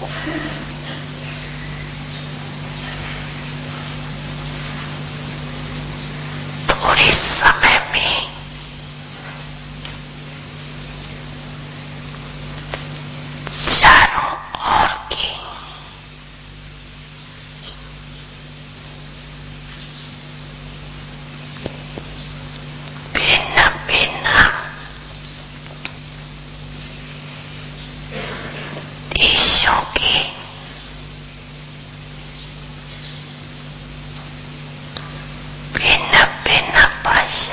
थोड़े समय में चारों ओर की भिन्न भिन्न देशों की भिन्न भिन्न भाषा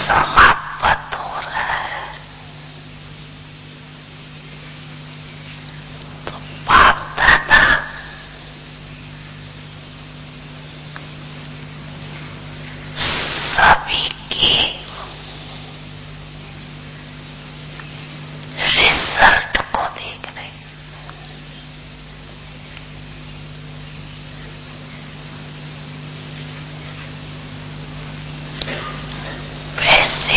समाप्त हो रहा है। तो बाप दादा सभी के रिजल्ट को देख रहे। वैसे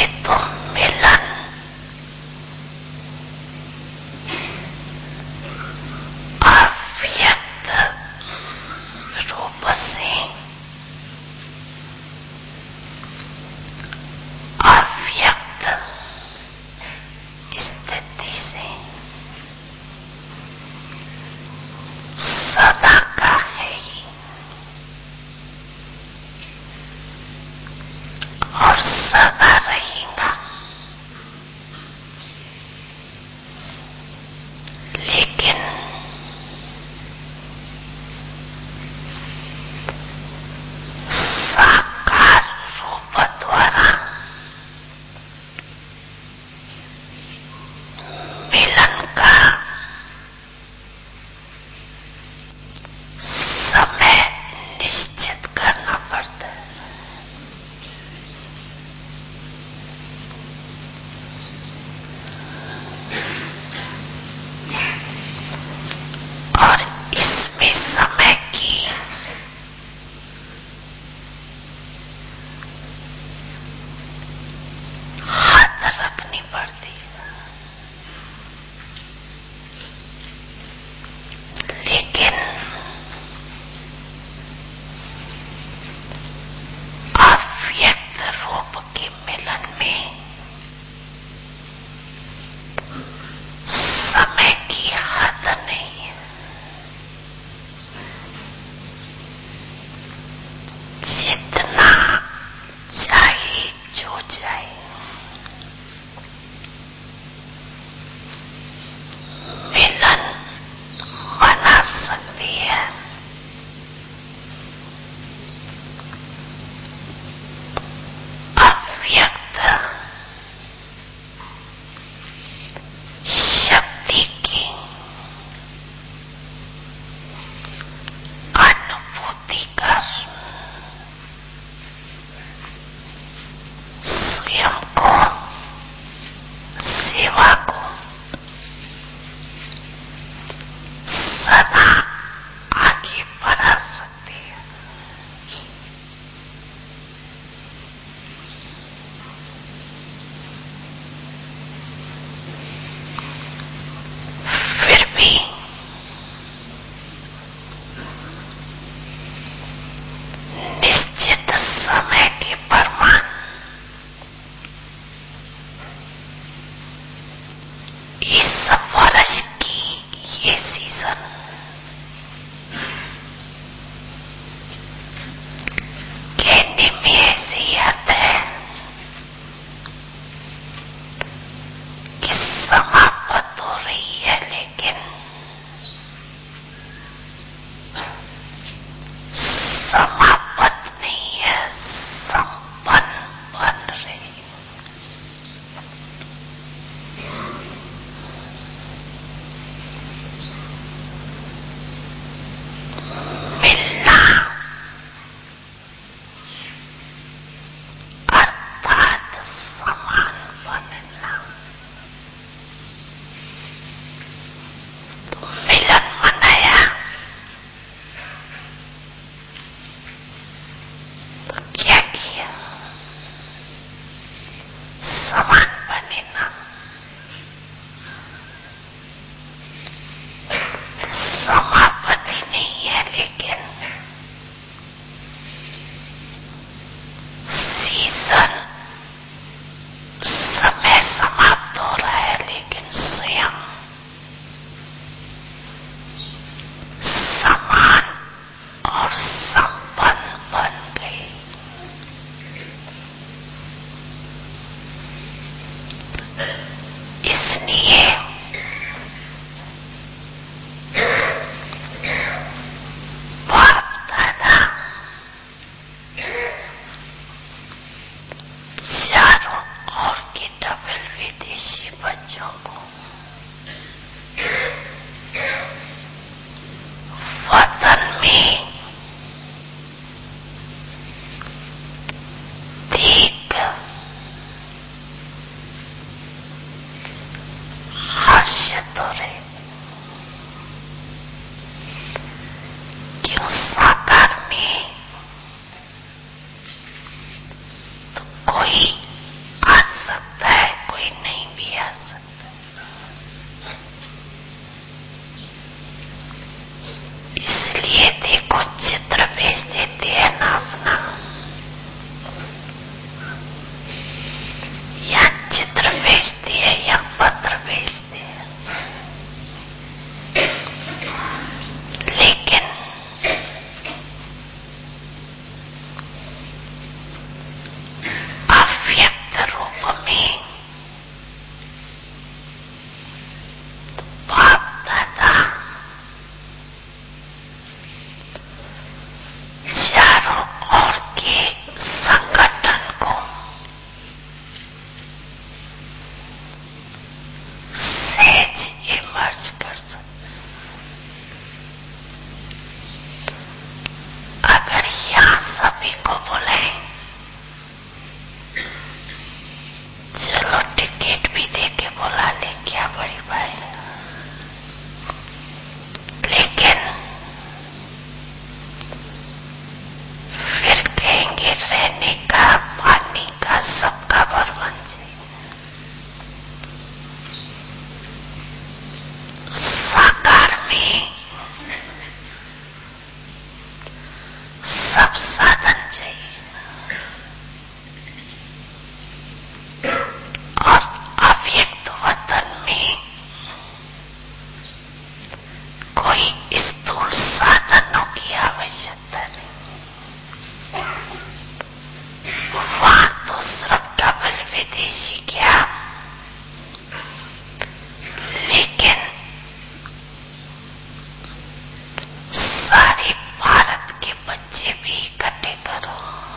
रूप में बाप दादा चारों ओर के संगठन को सहज इमर्ज कर सकते। अगर यहां सभी को बुलाएं, चलो टिकट भी देके बुला ले, क्या बड़ी बात है। लेकिन फिर कहेंगे रहने का, पानी का, सबका प्रबंध चाहिए। साकार में सब साधन चाहिए और अव्यक्त वतन में कोई स्थूल साधनों की आवश्यकता नहीं। वहां तो सिर्फ डबल विदेशी क्या, लेकिन सारे भारत के बच्चे भी इकट्ठे करो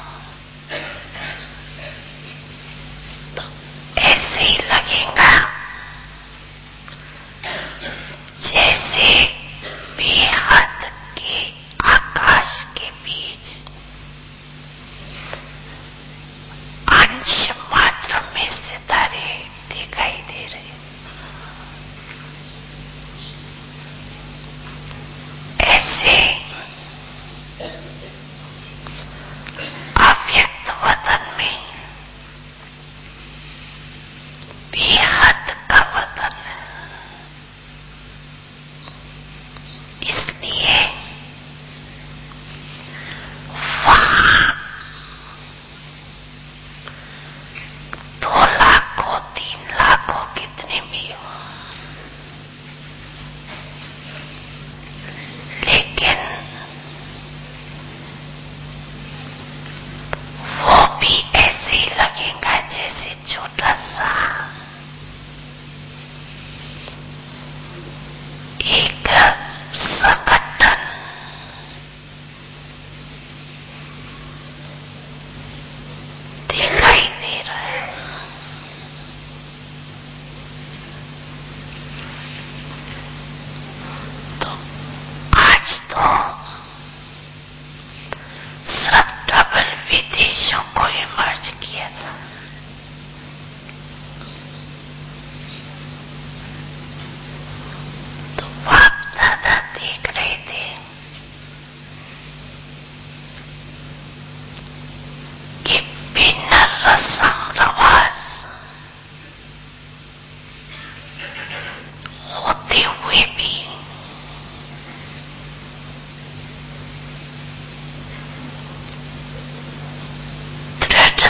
तो ऐसे ही लगेगा जैसे बेहद के आकाश के बीच अंश मात्र में सितारे दिखाई दे रहे। ऐसे अव्यक्त वतन में बेहद का वतन है। इसलिए वहां 2 लाख हो, 3 लाख हो, कितने भी हो, लेकिन वो भी ऐसे ही लगेगा जैसे छोटा सा एक संगठन दिखाई दे रहा है। तो आज तो सिर्फ डबल विदेशों को इमर्ज किया था। तो बाप दादा देख रहे थे कि बिना रस्म रवाज होते हुए भी दृढ़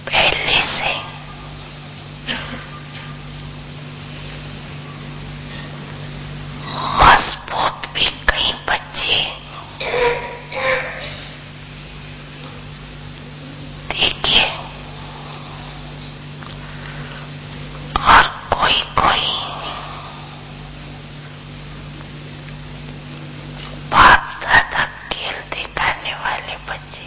पहले से मजबूत भी कई बच्चे देखे और कोई कोई बाप दादा खेल दिखाने वाले बच्चे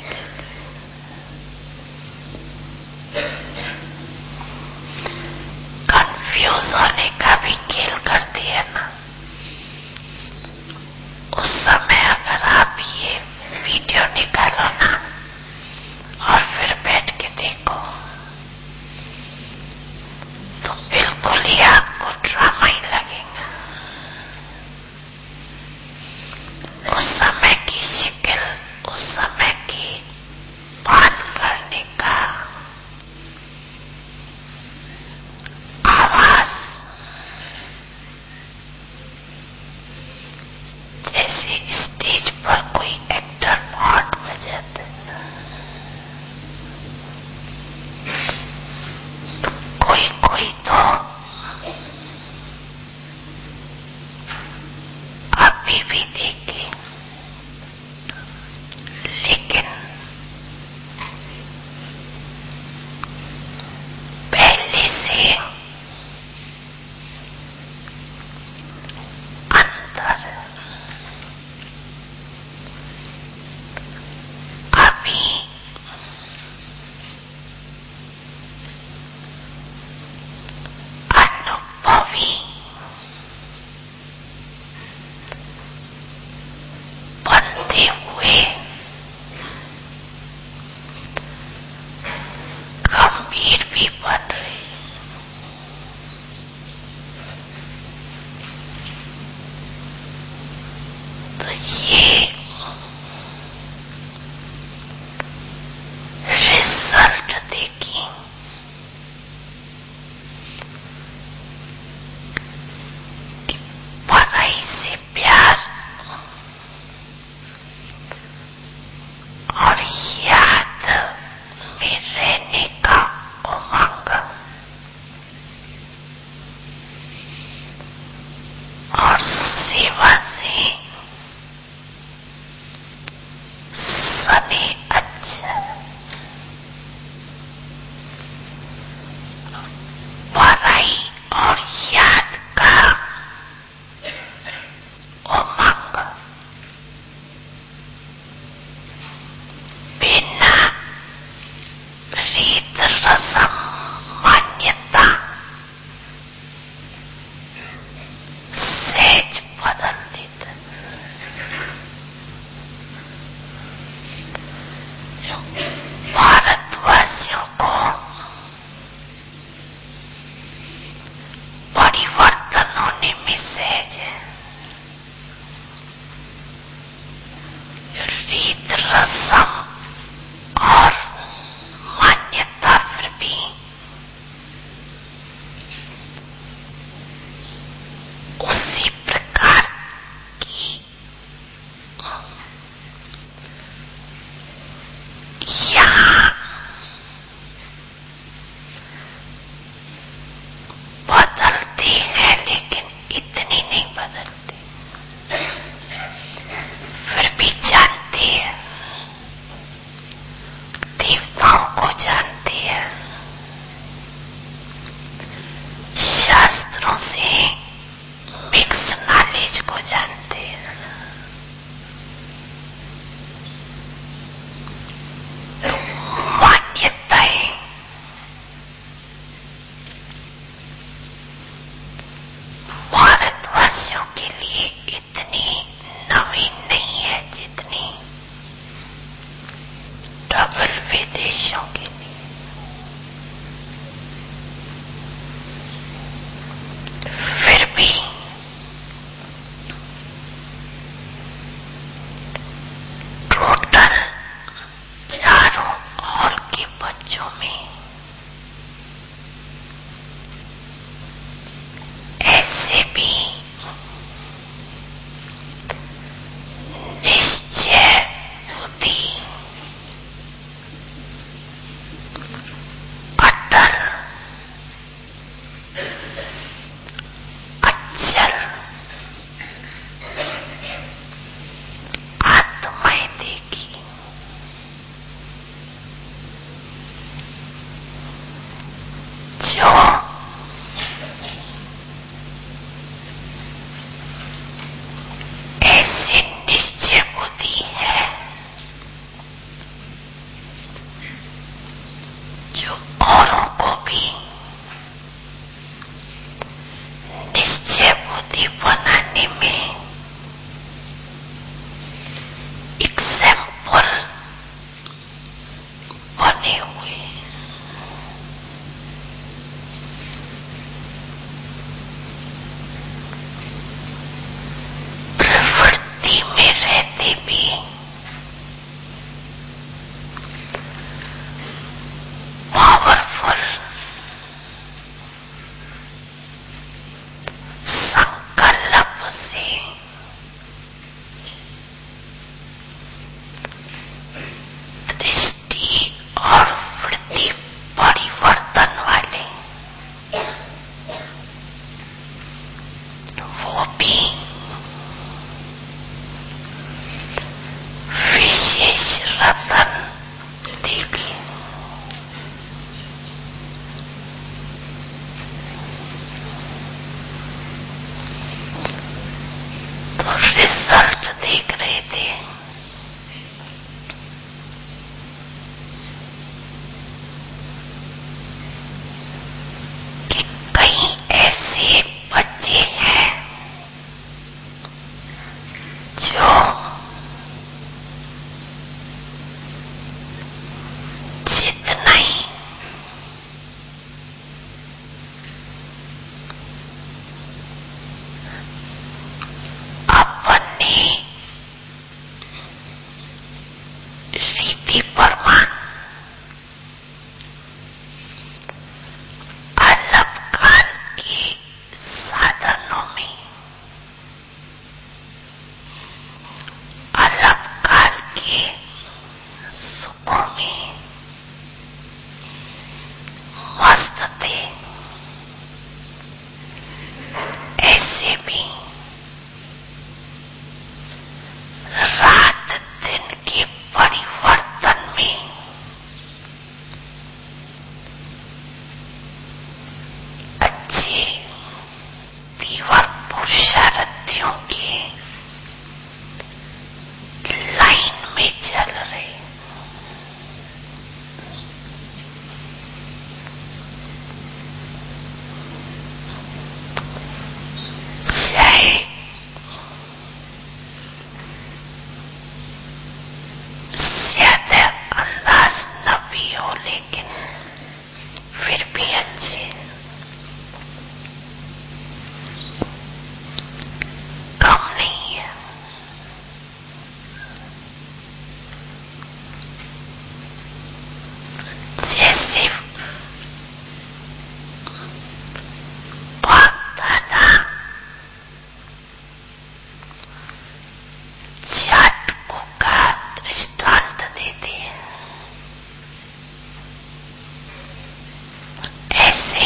कंफ्यूज होने का भी खेल करती है ना। उस समय अगर आप ये वीडियो निकालो ना और फिर बैठ के देखो तो बिल्कुल ही आपको ड्रामा ही लगेगा। उस समय की शक्ल, उस समय की बात करने का आवाज, जैसे स्टेज पर कोई एक्टर पार्ट बजाता है, कोई कोई तो अभी भी देखे, लेकिन पहले से अंदर अभी अनुभवी बनते हुए गंभीर भी बन रहे। तो ये रिजल्ट देखिए कि पढ़ाई से प्यार और याद में रहने का उमंग और सेवा से सने अच्छा पढ़ाई और याद का उमंग बिना रीत रस्म मान्यता सहज बदल देता। भारतवासियों को परिवर्तन होने में सहज है। रीत रस्म और मान्यता फिर भी उसी प्रकार की यहाँ बदलते हैं, लेकिन इतनी नहीं बदलते। फिर भी जानते हैं, देवताओं को जानते हैं, शास्त्रों से मिक्स नॉलेज को जानते हैं। मान्यताएं भारतवासियों के लिए इतनी नवीन नहीं है जितनी डबल विदेशों के लिए। जो औरों को भी निश्चय बुद्धि बनाने में एग्जाम्पल बने हुए, प्रवृत्ति में रहते भी पावरफुल संकल्प से दृष्टि और वृत्ति परिवर्तन वाले, वो भी विशेष रतन देखे। तो रिजल्ट देख रहे थे कि कई ऐसे बच्चे हैं जो जितना ही अपने रीति प्रमाण अलग काल के साधनों में, अलग काल के सुखों में मस्त थे, ऐसे भी रात दिन के परिवर्तन में अच्छे तीव्र पुरुषार्थियों के लाइन में चल रहे। चाहे ज्यादा अंदाज न भी हो, लेकिन फिर भी अच्छे, कम नहीं है। जैसे बाप दादा जातकों का दृष्टांत देते हैं, ऐसे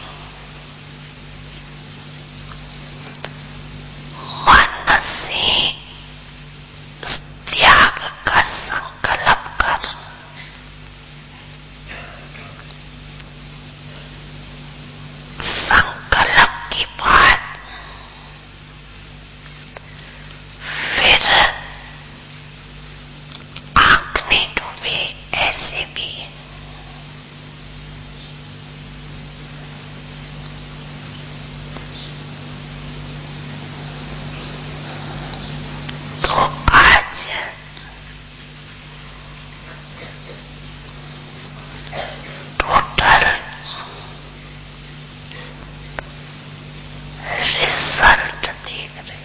मन से त्याग का संकल्प कर संकल्प के बाद फिर आंख नहीं डूबे, ऐसे भी तो आज टोटल रिजल्ट देख रहे।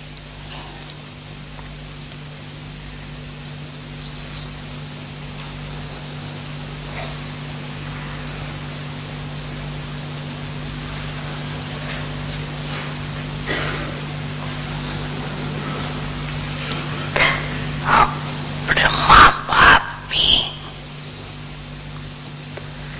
ब्रह्मा बाप भी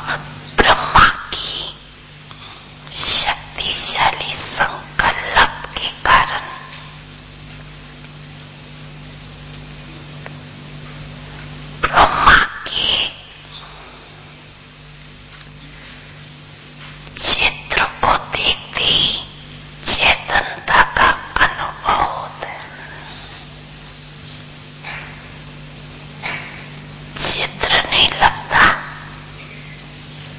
ब्रह्मा की शक्तिशाली संकल्प के कारण ब्रह्मा के चित्र को देखते ही चेतनता का अनुभव होता है। चित्र नहीं लगता,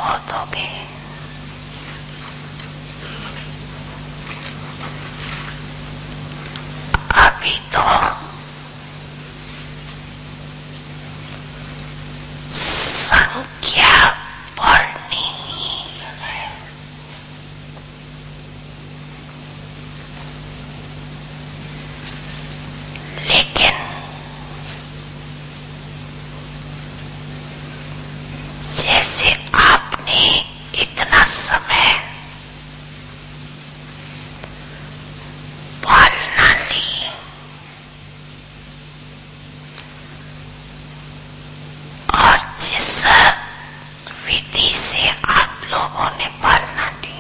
बहुत हो गए। अभी तो संख्या बढ़नी है, लेकिन जैसे आपने इतना समय पालना ली और जिस विधि से आप लोगों ने पालना ली,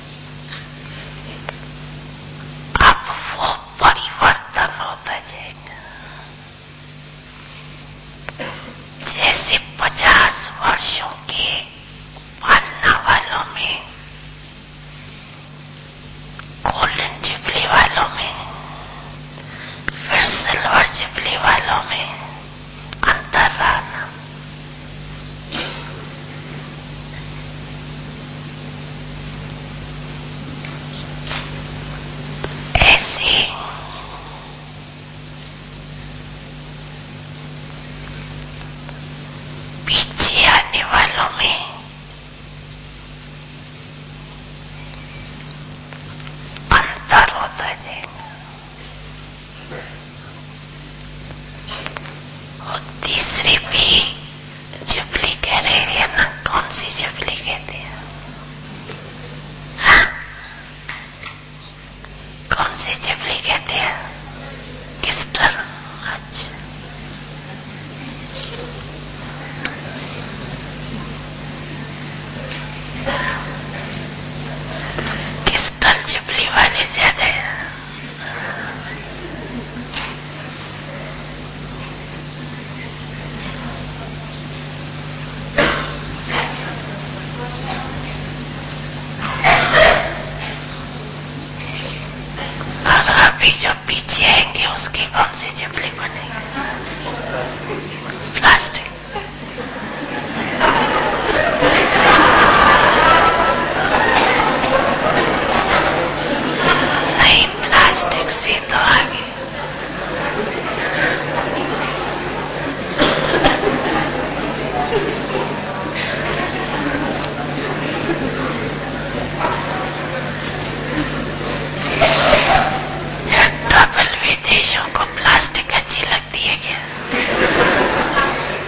अब वो परिवर्तन होता जाएगा। जैसे 50 वर्षों के पालना वालों में, गोल्डन जुबली वालों में, फिर सिल्वर जुबली वालों में अंतर रहा ना। ऐसे पीछे आने वालों में अंतर होता जाएगा। और तीसरी भी जुबली कह रहे हैं ना, कौन सी जुबली कहते हैं? हाँ? कौन सी जुबली कहते हैं? क्रिस्टल। अच्छा, क्रिस्टल जुबली वाले ज्यादा है। और अभी जो पीछे आएंगे उसकी कौन सी जुबली बनेगी? प्लास्टिक। नहीं, प्लास्टिक से तो आगे। डबल विदेशों को प्लास्टिक अच्छी लगती है क्या?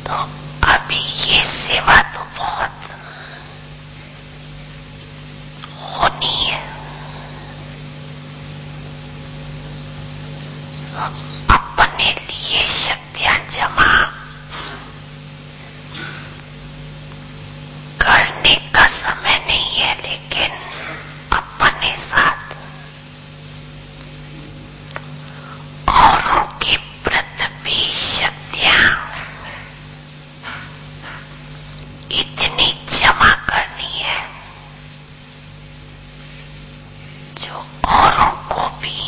तो अभी ये सेवा तो बहुत होनी है। अपने लिए शक्तियां जमा करने का समय नहीं है, लेकिन अपने साथ औरों के प्रति भी शक्तियां इतनी जमा करनी है जो औरों को भी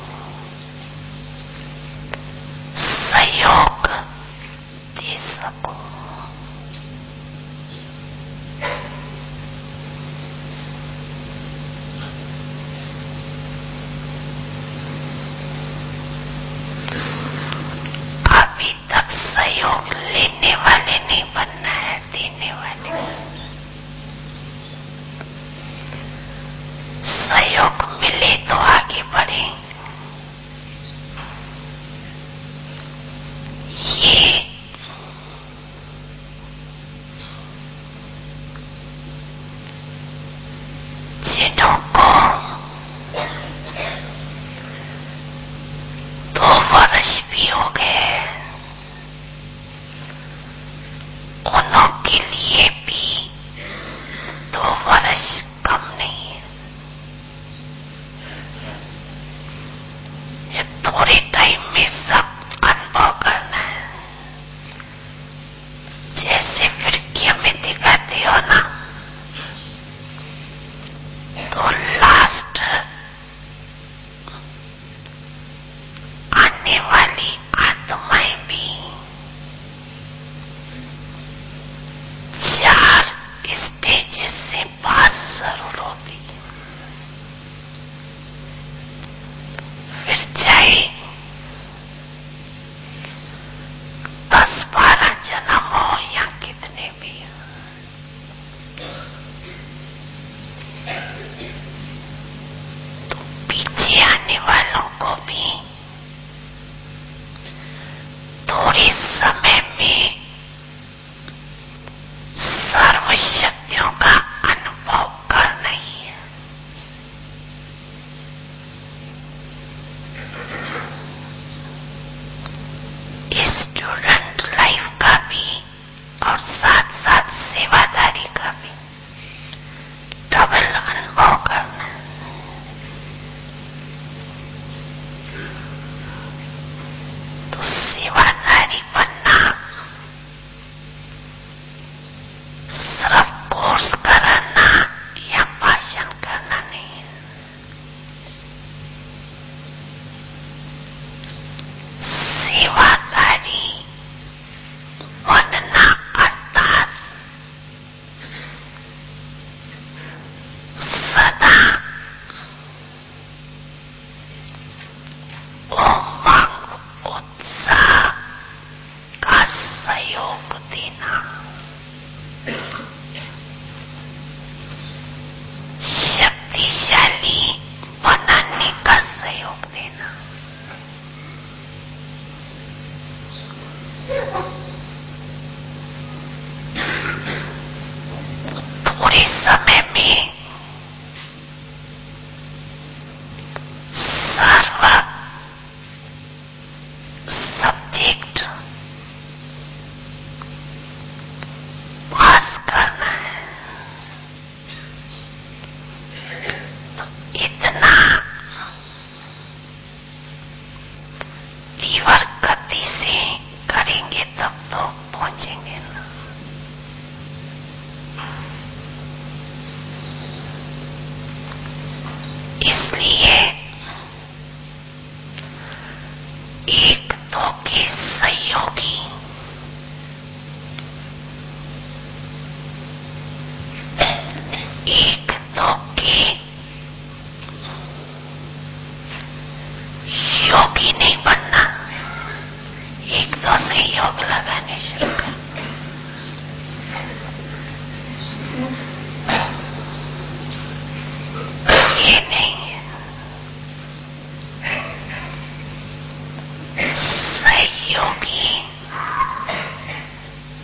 सहयोग दे सको। अभी तक सहयोग लेने वाले नहीं बनना है, देने वाले। सहयोग मिले तो आगे बढ़े। ये जिन्हों को 2 वर्ष भी हो गए, उनों के लिए भी 2 वर्ष कम नहीं है। ये थोड़े टाइम में सब अनुभव करना है। जैसे फिल्म में दिखाते हो ना, तो लास्ट आने वाली आत्माएं भी 4 स्टेजेस से पास जरूर होती। फिर चाहे 10-12 जन्म हो या कितने भी हो, तो पीछे आने वालों को भी थोड़े समय में सर्व शक्तियों का अनुभव करना ही है। स्टूडेंट लाइफ का भी और साथ साथ सेवादारी का भी डबल अनुभव करना है। तो सेवादारी बनना सिर्फ कोर्स कराना या भाषण करना नहीं है। सेवादारी बनना अर्थात सदा उमंग उत्साह का सहयोग देना, शक्तिशाली बनाने का सहयोग देना। थोड़े समय में सर्व सब्जेक्ट पास करना है। तो इतना तीव्र गति से करेंगे तब तो पहुंचेंगे ना। इसलिए 1-2 के सहयोगी एक दो के योगी नहीं बनना, 1-2 से योग लगाने शुरू कर। ये नहीं है। सहयोगी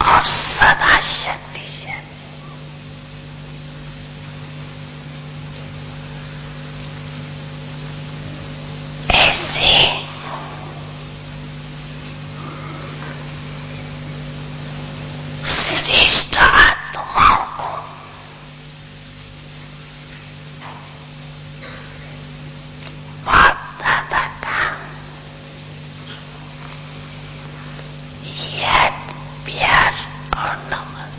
और सदा शक्तिशाली। ऐसे श्रेष्ठ आत्माओं को बाप दादा का याद, प्यार और नमस्ते।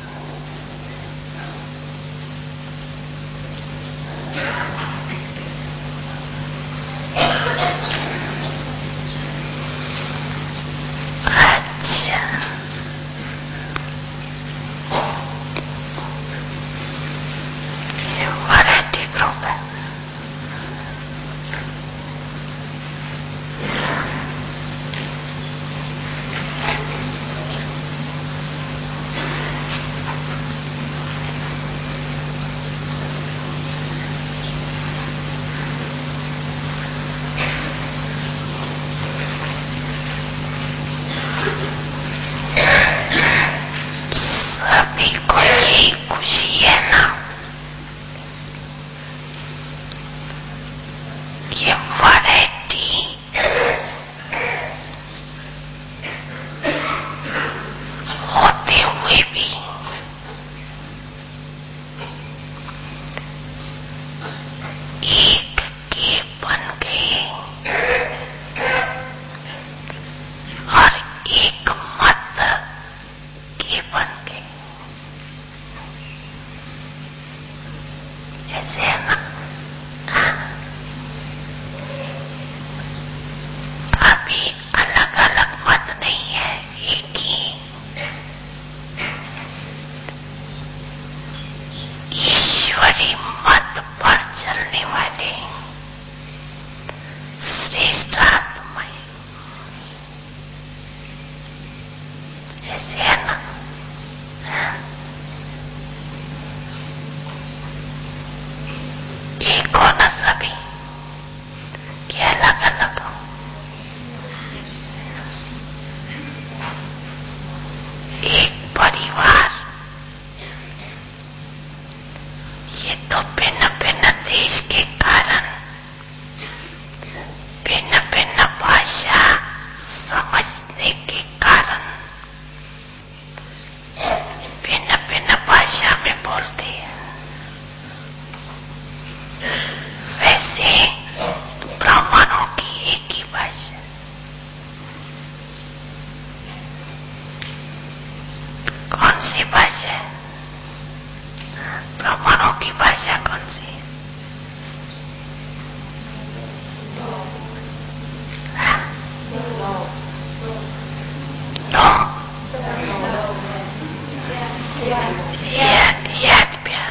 अच्छा, ये वैरायटी ग्रुप है। सभी को यही खुशी है ना कि वैरायटी होते हुए भी एक के बन गए और एक मत के बन गए। ऐसे है ना? अभी अलग अलग मत नहीं है, एक ही ईश्वरी मत पर चलने वाले श्रेष्ठ आत्माएं। ऐसे है ना? एक हो न सभी कि अलग अलग हो। एक परिवार। ये तो भिन्न भिन्न देश के कारण, भिन्न भिन्न भाषा समझने के कारण भिन्न भिन्न भाषा में बोलते हैं। वैसे ब्राह्मणों की एक ही भाषा। कौन सी भाषा है? ब्राह्मणों की भाषा कौन सी है? नो, याद प्यार।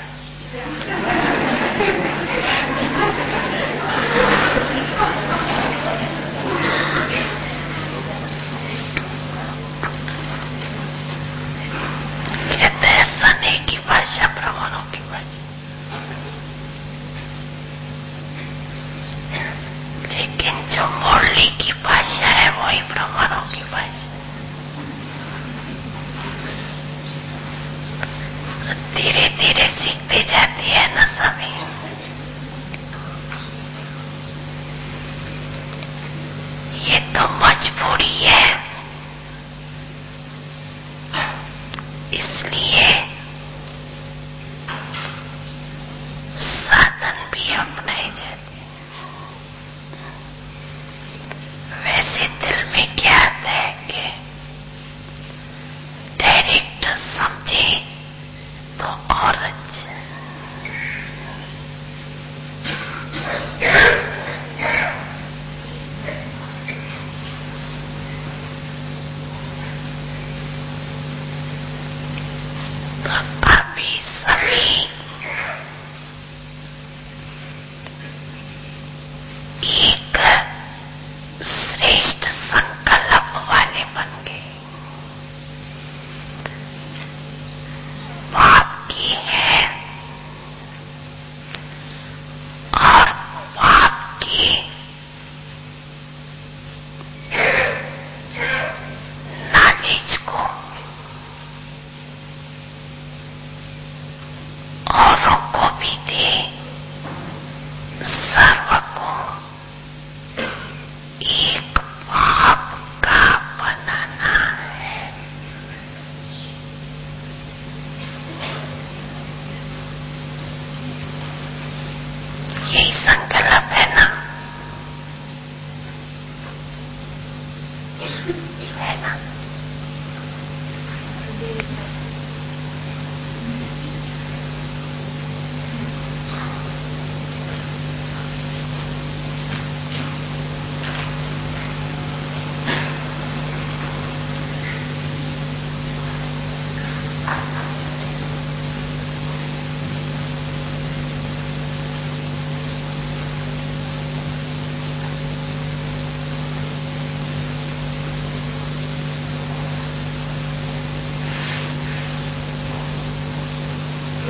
कहते हैं सने की भाषा ब्राह्मणों की भाषा। लेकिन जो मुरली की भाषा है वही ब्राह्मणों की भाषा। धीरे धीरे सीखते जाती है न सभी। ये तो मजबूरी है, इसलिए साधन भी अपनाए जाते हैं। वैसे दिल में क्या आता है कि डायरेक्ट समझे तो और अच्छा।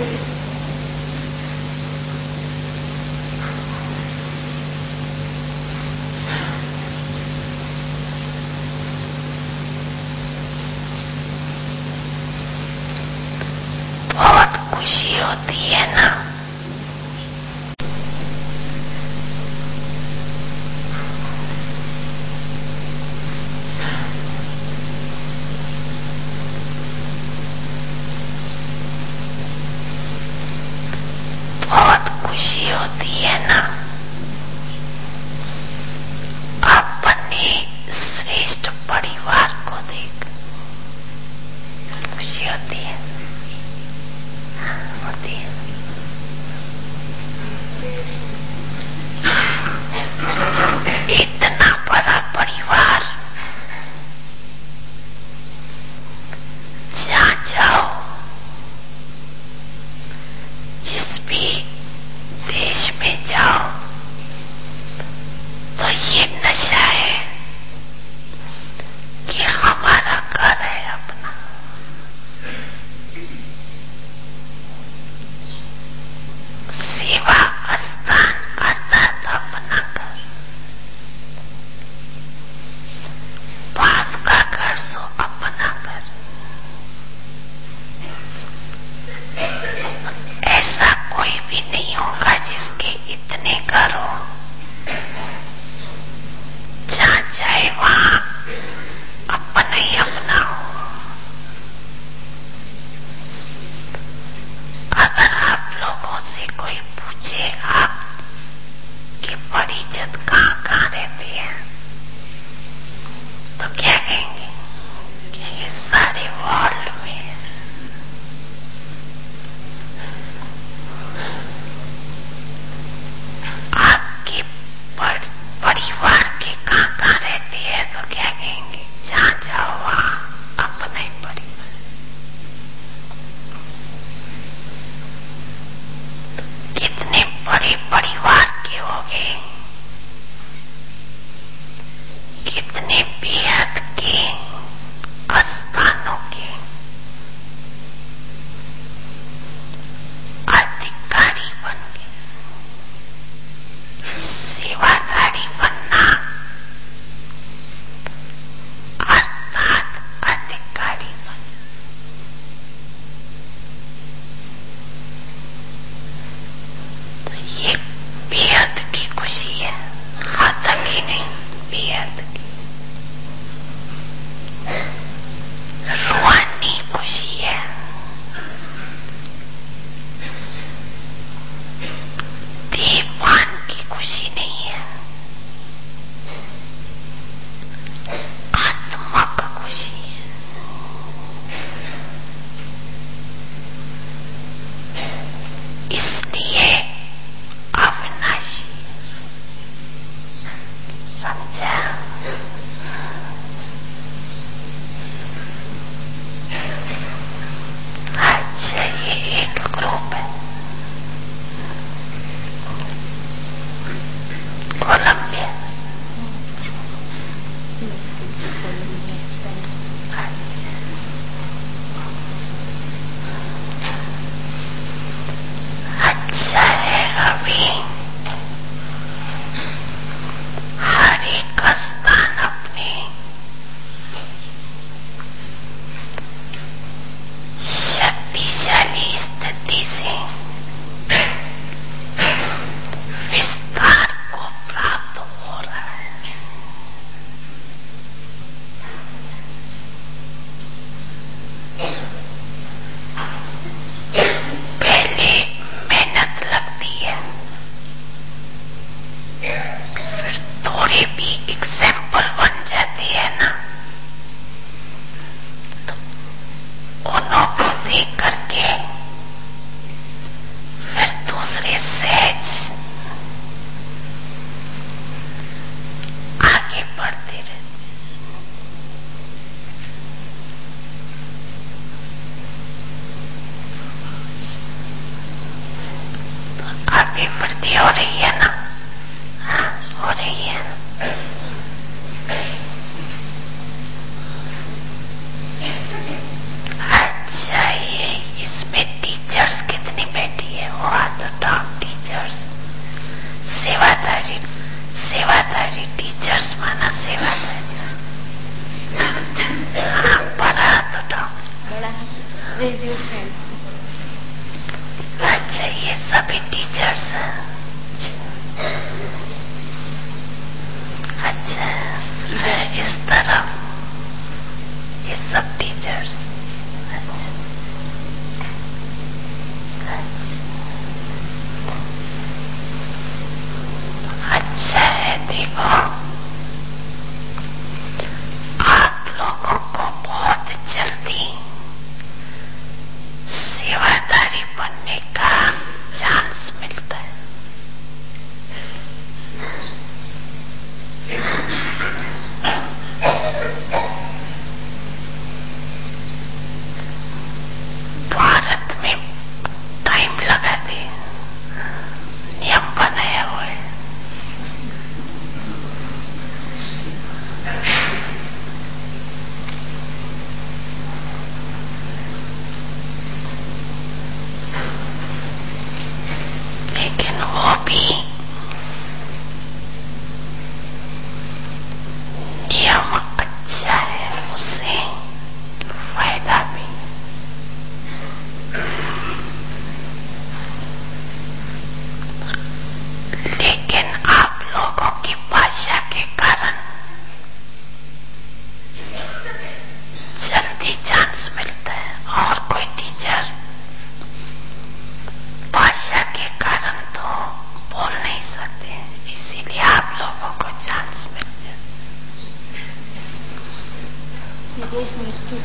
बहुत खुशी होती है ना। बहुत खुशी होती है ना अपने श्रेष्ठ परिवार को देख। खुशी होती है, होती है।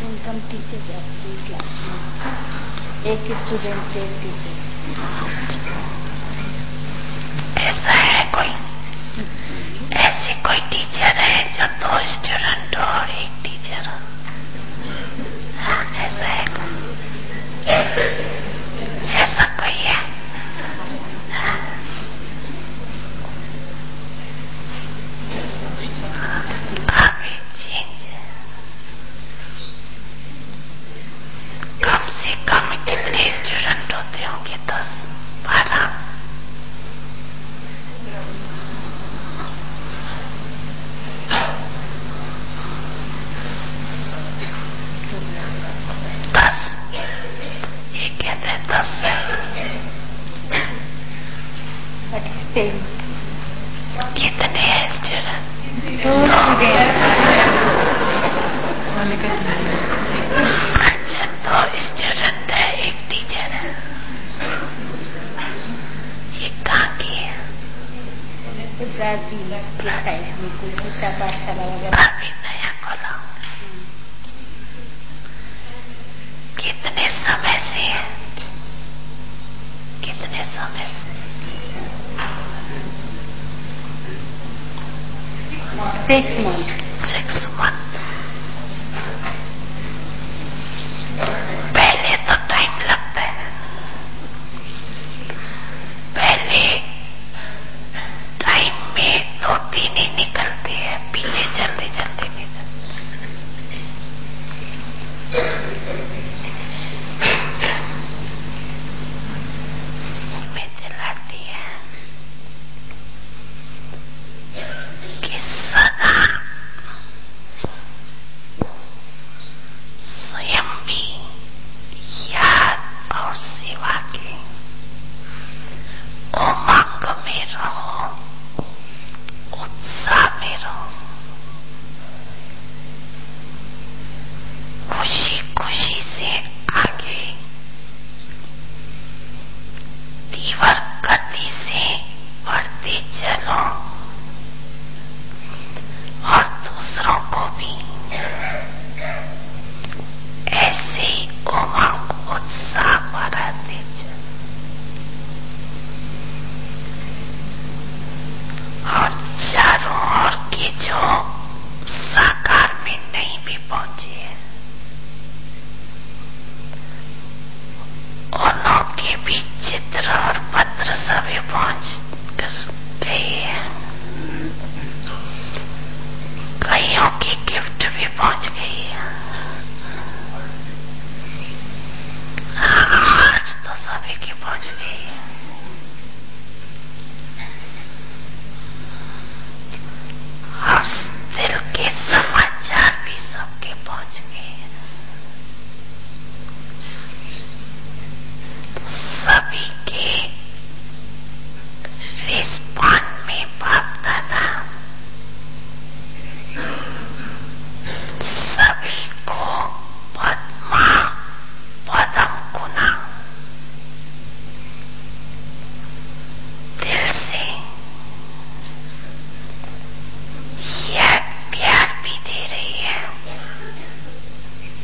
इनकम टीचर है अपनी क्लास में, एक स्टूडेंट एक टीचर। ऐसा है कोई, ऐसी कोई टीचर है जो 2 स्टूडेंट और एक टीचर हो? ऐसा है कोई? ऐसा कोई है? अभी चेंज कम से कम कितने स्टूडेंट होते होंगे? 10, 12? ये कहते हैं 10 कितने हैं स्टूडेंट? 2 अच्छा, 2 स्टूडेंट है, एक टीचर है। ये कहाँ की है? ब्राजील के साइड में कोई गीता पाठशाला वगैरह अभी नया खोला। कितने समय से है? कितने समय से? 6 months। 6 month। पहले तो टाइम लगता है, पहले टाइम में 2-3 ही निकलते हैं, पीछे चलते चलते निकलते। में दिलाती है कि सदा स्वयं भी याद और सेवा के उमंग में रहो, उत्साह में रहो, खुशी खुशी से आगे तीव्र गति से बढ़ते चलो और दूसरों को भी ऐसे ही उमंग उत्साह बढ़ाते चलो। और चारों ओर के जो साकार में नहीं भी पहुंचे हैं, उनों के भी चित्र और पत्र सभी पहुंच गए हैं। कईयों की गिफ्ट भी पहुंच गई है। आज तो सभी की पहुंच गई है। और दिल के समाचार भी सबके पहुंच गए हैं। सभी के रिस्पॉन्ड में बाप दादा सभी को पद्मा पदम गुना दिल से यह प्यार भी दे रही है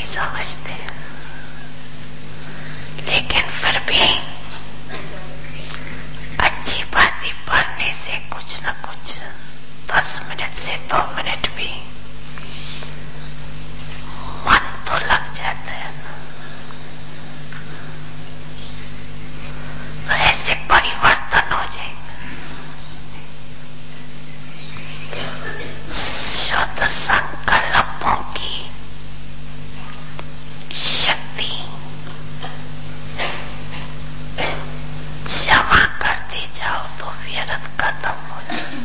समझते हैं, लेकिन फिर भी अच्छी बातें पढ़ने से कुछ न कुछ 10 मिनट से 2 मिनट भी मन तो लग जाता है ना। तो ऐसे परिवर्तन हो जाएगा। शुद्ध संकल्पों की शक्ति जमा करते जाओ तो व्यर्थ खत्म हो जाए।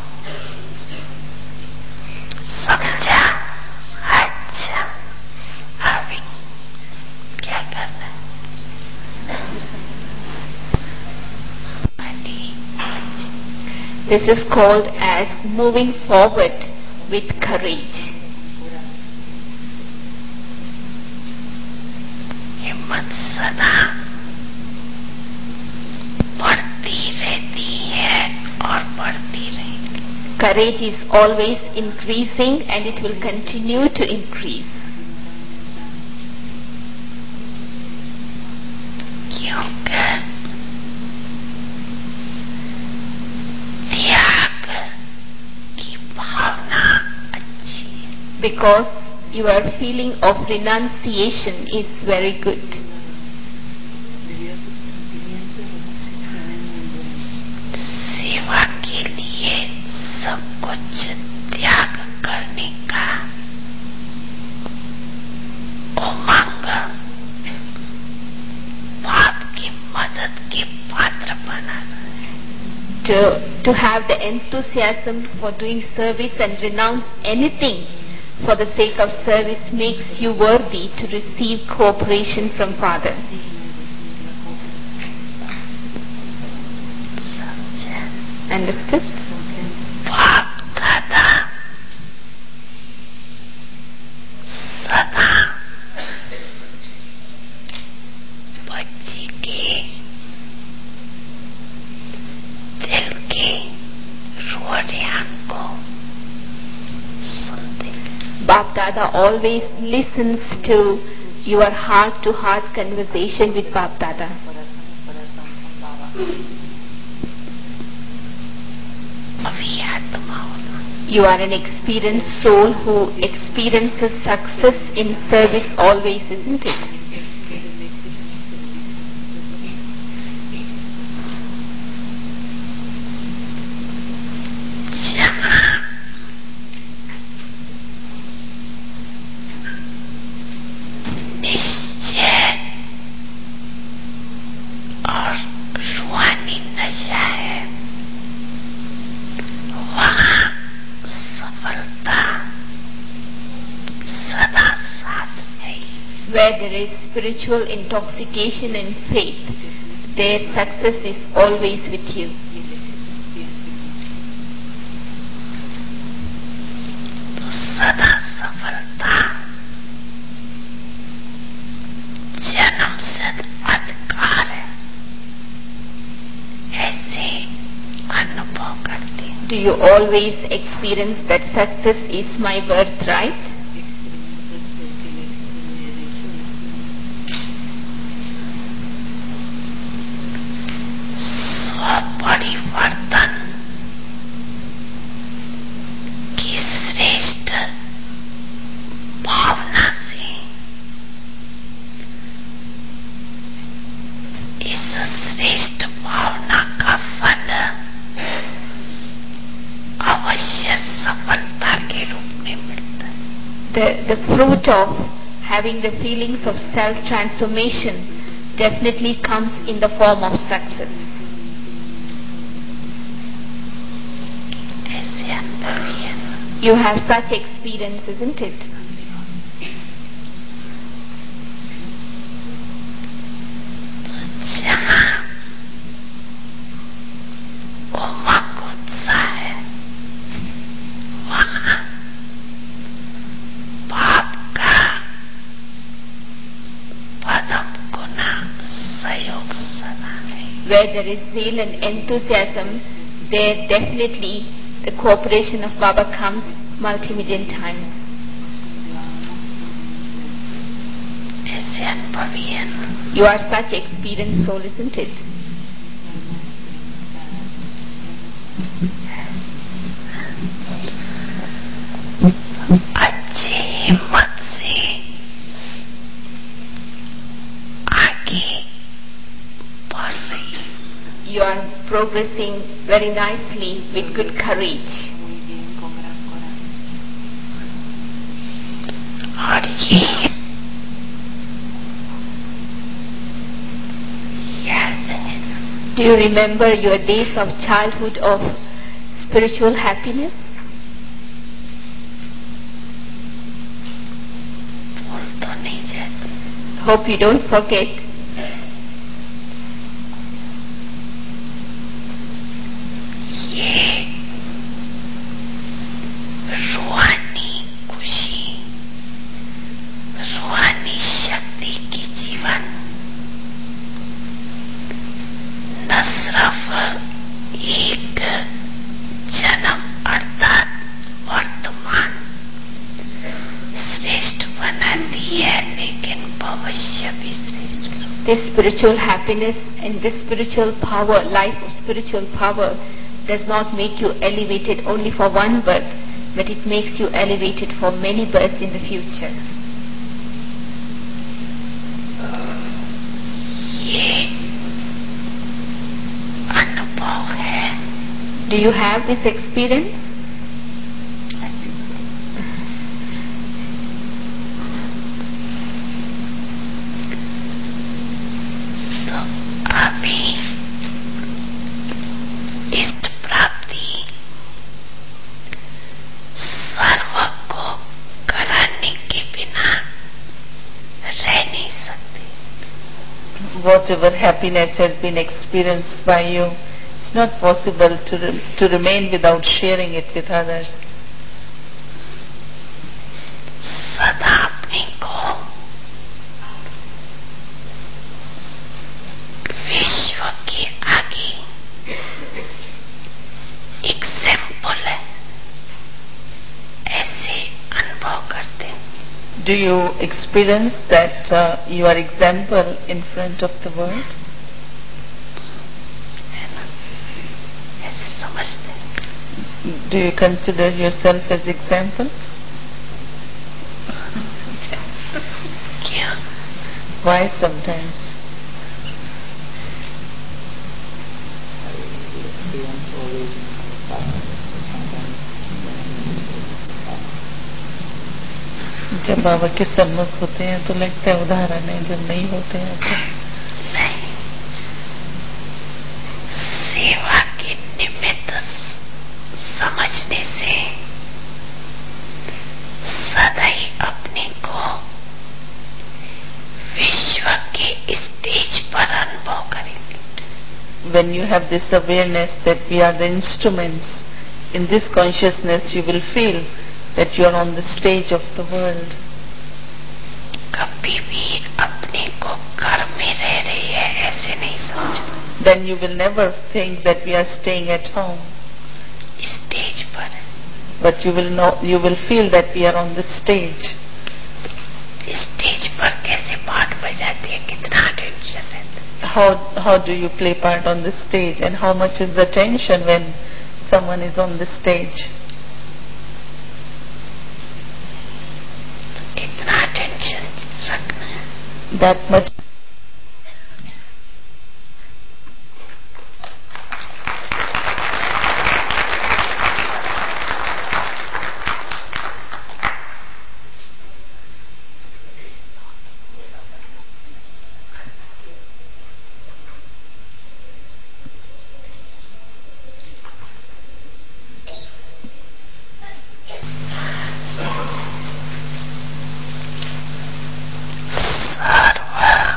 समझा? अच्छा, अभी क्या करना है? This is called as moving forward with courage. हिम्मत सदा बढ़ती रहती है और बढ़ती रहेगी। Courage is always increasing and it will continue to increase. क्योंकि त्याग की भावना अच्छी है। Because your feeling of renunciation is very good. सेवा के लिए सब कुछ त्याग करने का उमंग बाप की मदद के पात्र बनाना है। To have the enthusiasm for doing service and renounce anything for the sake of service makes you worthy to receive cooperation from Father. Understood? बाप दादा सदा बच्ची के दिल के रोड़ियां को सुनते। Bap Dada always listens to your heart-to-heart conversation with Bap Dada. You are an experienced soul who experiences success in service always, isn't it? Where there is spiritual intoxication and faith, their success is always with you. सदा सफलता जन्म सिद्ध अधिकार है, ऐसे अनुभव करते हैं। Do you always experience that success is my birthright? परिवर्तन की श्रेष्ठ भावना से इस श्रेष्ठ भावना का फल अवश्य सफलता के रूप में मिलता है। The fruit of having the feelings of self-transformation definitely comes in the form of success. You have such experience, isn't it? जहाँ उमंग उत्साह है, वहाँ बाप का पदम गुना सहयोग सदा है। Where there is zeal and enthusiasm, there definitely the cooperation of Baba comes multi-million times. bien. You are such experienced soul, isn't it? अच्छी हिम्मत से आगे बढ़ रही. You are progressing very nicely with good courage. और ये याद है. Do you remember your days of childhood of spiritual happiness? भूल तो नहीं जाती. Hope you don't forget. ये रूहानी खुशी, रूहानी शक्ति की जीवन न सिर्फ एक जन्म अर्थात वर्तमान श्रेष्ठ बनाती है, लेकिन भविष्य भी श्रेष्ठ. This spiritual happiness and this spiritual power, life of spiritual power, does not make you elevated only for one birth, but it makes you elevated for many births in the future. ये अनुभव है. Do you have this experience? तो अभी इष्ट प्राप्ति सर्व को कराने के बिना रह नहीं सकते. Whatever happiness has been experienced by you, it's not possible to remain without sharing it with others. सदा अपने को विश्व के आगे एग्जाम्पल है ऐसे अनुभव करते हैं. Do you experience that you are example in front of the world? है ना, ऐसे समझते हैं. Do you consider yourself as example? क्या Why sometimes? जब बाबा के सम्मुख होते हैं तो लगता है उदाहरण है, जब नहीं होते हैं तो नहीं. सेवा के निमित्त समझने से सदा ही अपने को विश्व के स्टेज पर अनुभव करेंगे. when you have this awareness that we are the instruments, in this consciousness you will feel that you are on the stage of the world. कभी भी अपने को घर में रह रही है ऐसे नहीं समझो. Then you will never think that we are staying at home, stage पर है. but you will feel that we are on the stage. Stage पर कैसे पार्ट बजाती है, कितना टेंशन रहता है. How do you play part on the stage, and how much is the tension when someone is on the stage? इतना tension रखना है. That much. सर्व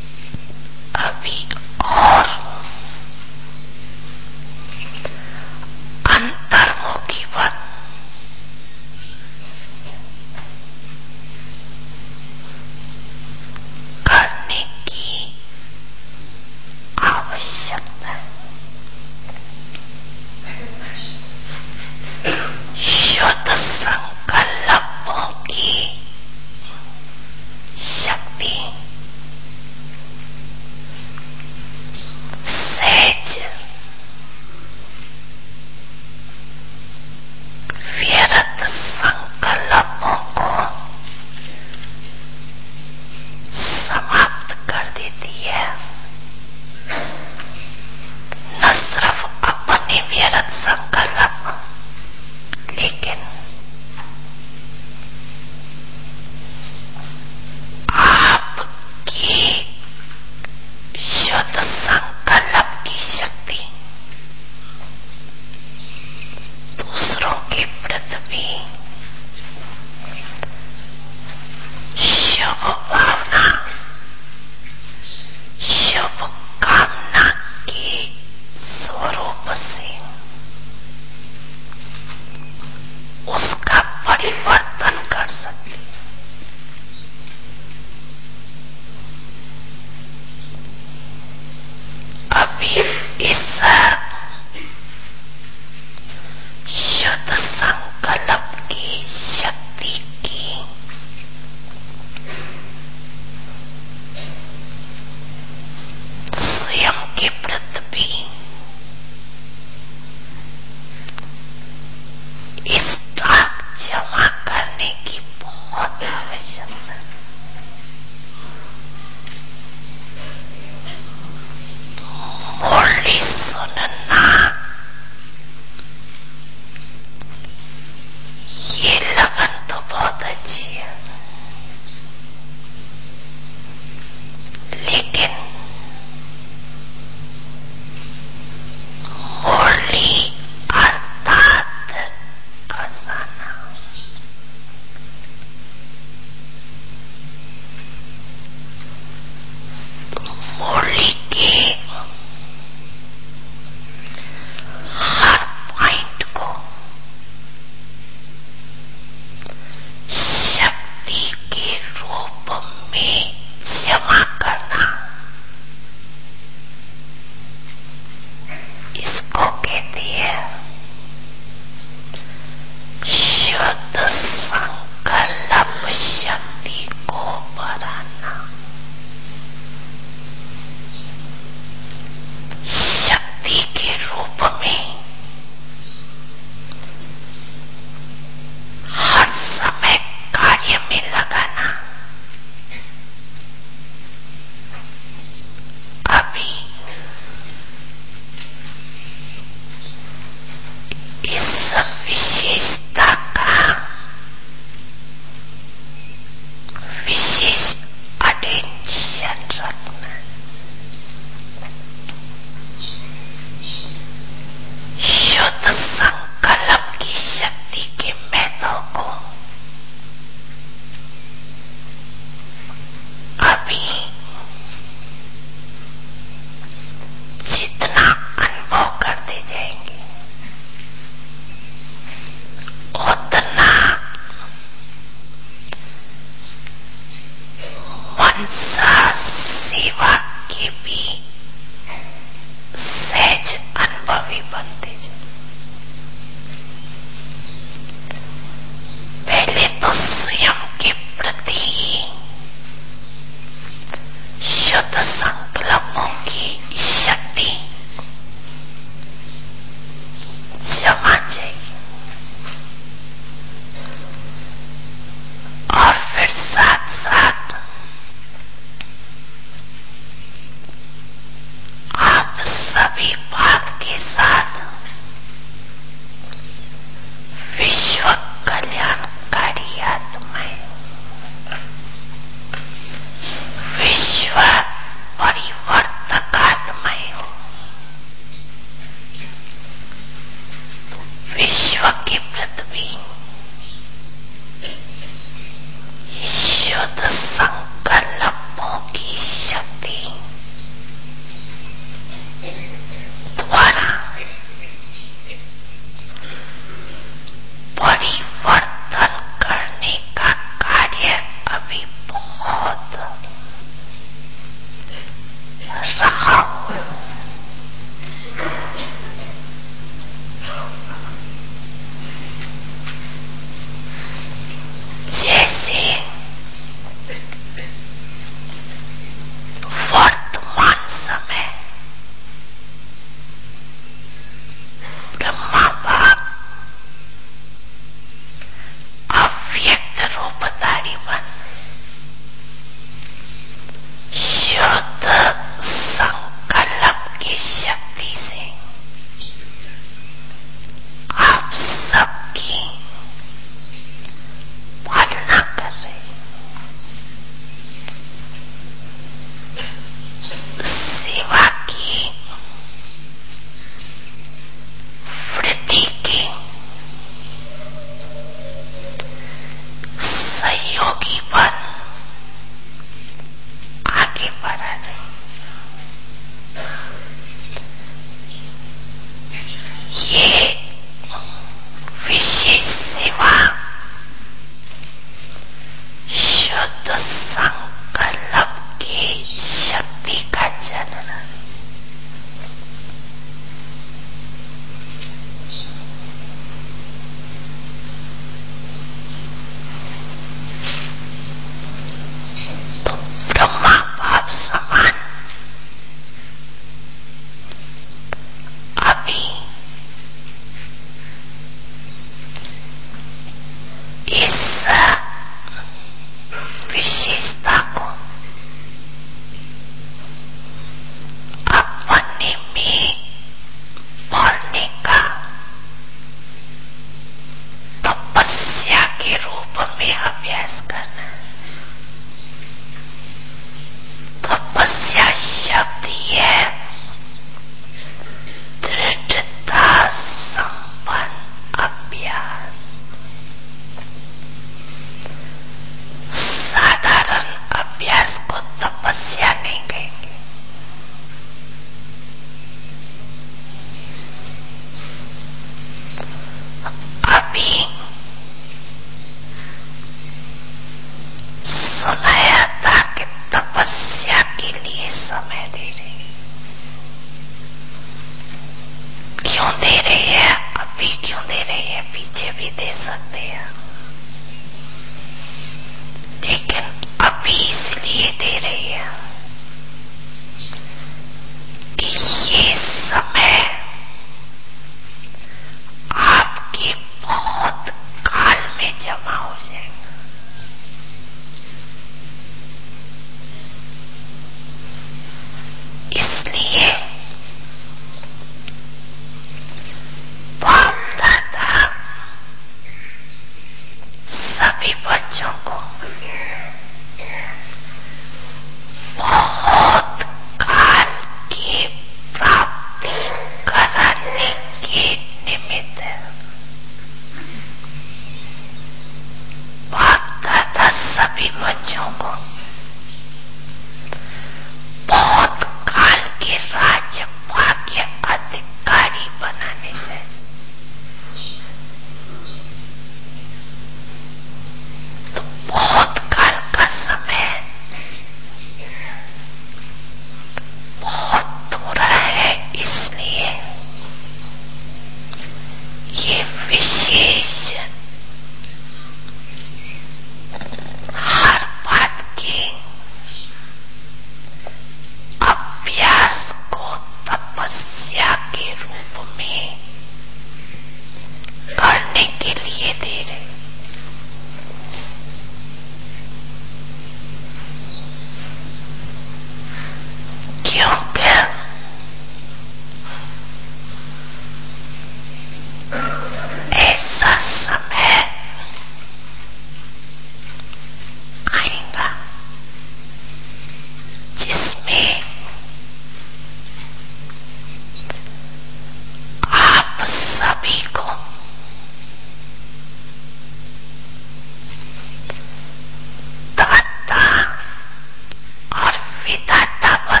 विधातावन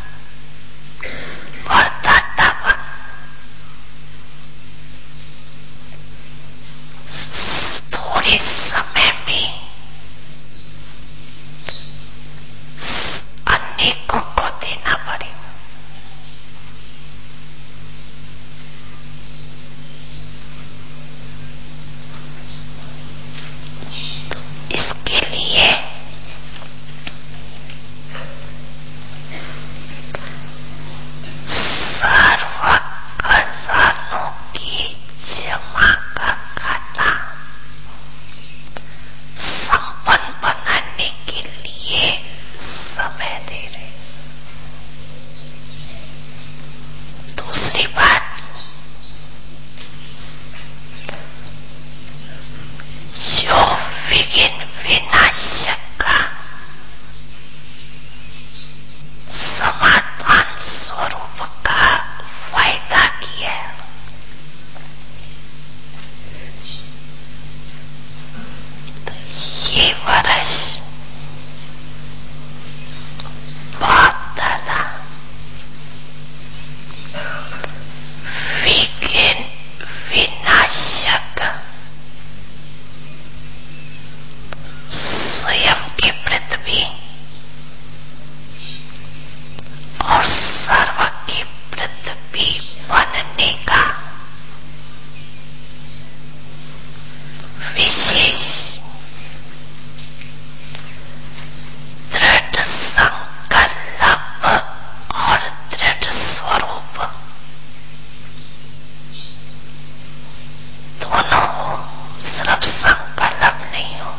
वरदातावन थोड़े समय में अनेकों को देना पड़ेगा। इसके लिए सर्व खजानों की जमा का खाता संपन्न बनाने के लिए समय दे रहे। दूसरी बात, जो विघ्न विनाशक का समाधान स्वरूप का वायदा किया, तो ये वर्ष बाप दादा विघ्न विनाशक स्वयं की पृथ्वी और सर्व की पृथ्वी बनने का विशेष दृढ़ संकल्प और दृढ़ स्वरूप दोनों हो। सिर्फ संकल्प नहीं हो,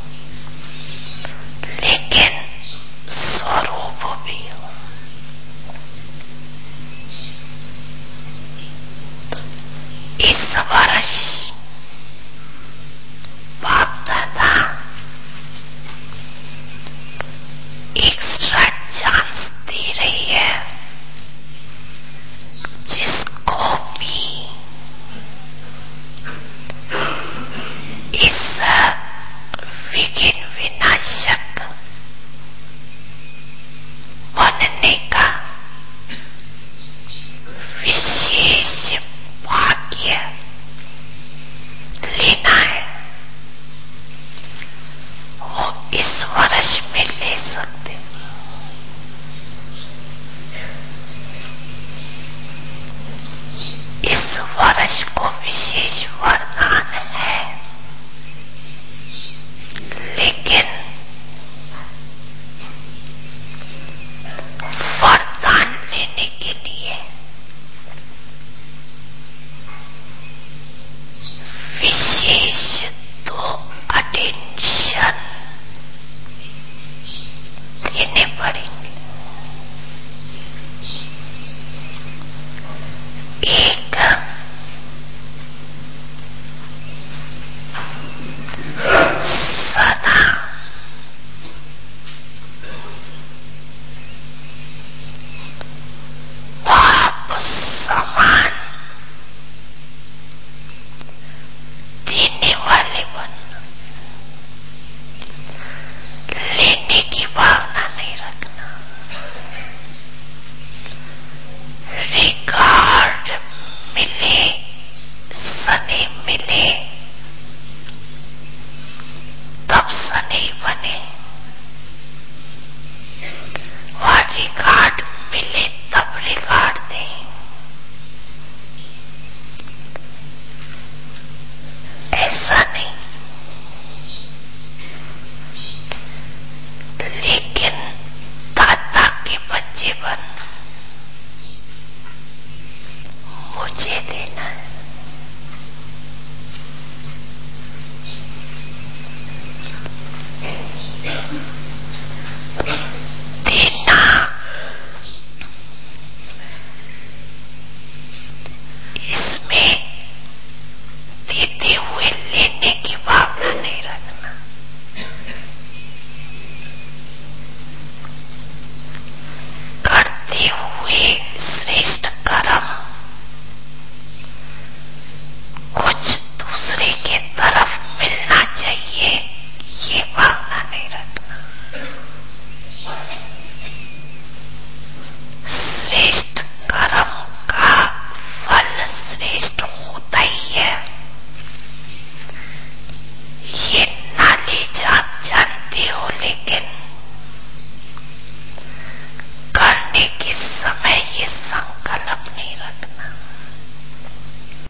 लेकिन स्वरूप भी हो। इस वर्ष बाप दादा एक्स्ट्रा चांस दे रही है, जिसको भी इस विघ्न विनाशक बनने का